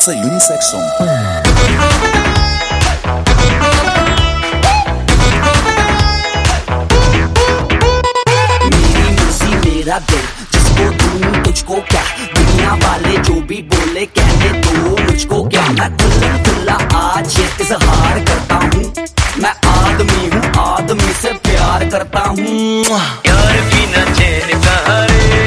It's a unisex song. मेरी मर्जी मेरा दिल, जिसको दूं तुझको क्या, दुनिया वाले जो भी बोले कहने दो मुझको क्या। मैं खुला आज ये इजहार करता हूँ, मैं आदमी हूँ, आदमी से प्यार करता हूँ। प्यार बिना चैन कहाँ रे,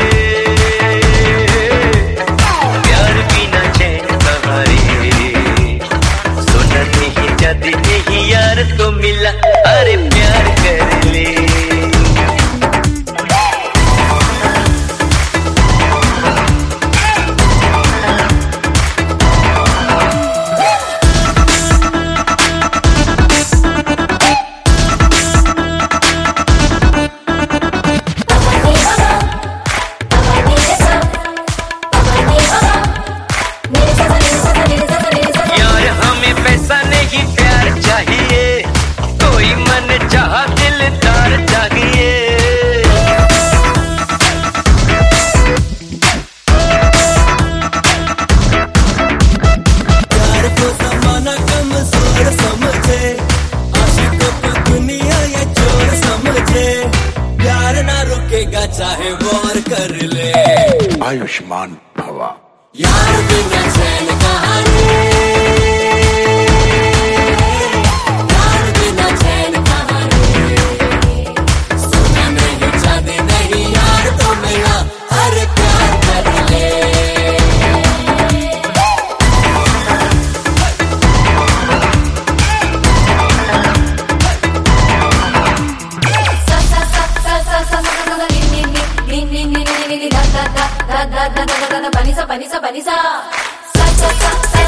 प्यार बिना चैन कहाँ रे। सुना नहीं जद नहीं यार तो मिला, अरे प्यार कर ले। चाहिए कोई मन चाह दिलदार चाहिए। प्यार को जमाना कमजोर समझे, आशिकों को दुनिया ये चोर समझे। प्यार ना रुकेगा चाहे वॉर कर ले। आयुष्मान भवा। यार बिना चैन कहाँ रे, Panisa, panisa, panisa. Sa sa sa sa.